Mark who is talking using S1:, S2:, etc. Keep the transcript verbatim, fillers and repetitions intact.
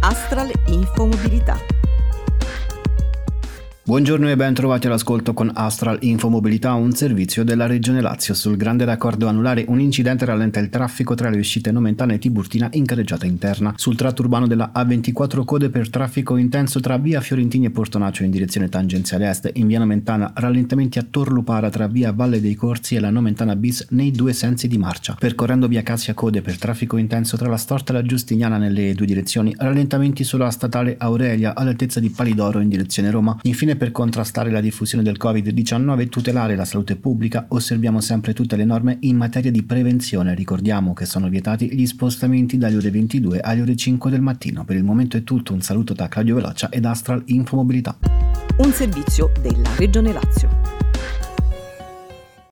S1: Astral Infomobilità.
S2: Buongiorno e ben trovati all'ascolto con Astral Infomobilità, un servizio della Regione Lazio. Sul grande raccordo anulare un incidente rallenta il traffico tra le uscite Nomentana e Tiburtina in carreggiata interna. Sul tratto urbano della A ventiquattro code per traffico intenso tra via Fiorentini e Portonaccio in direzione tangenziale est. In via Nomentana rallentamenti a Tor Lupara tra via Valle dei Corsi e la Nomentana bis nei due sensi di marcia. Percorrendo via Cassia code per traffico intenso tra la Storta e la Giustiniana nelle due direzioni. Rallentamenti sulla statale Aurelia all'altezza di Palidoro in direzione Roma. Infine, per contrastare la diffusione del covid diciannove e tutelare la salute pubblica, osserviamo sempre tutte le norme in materia di prevenzione. Ricordiamo che sono vietati gli spostamenti dalle ore ventidue alle ore cinque del mattino. Per il momento è tutto, un saluto da Claudio Veloccia ed Astral Infomobilità.
S1: Un servizio della Regione Lazio.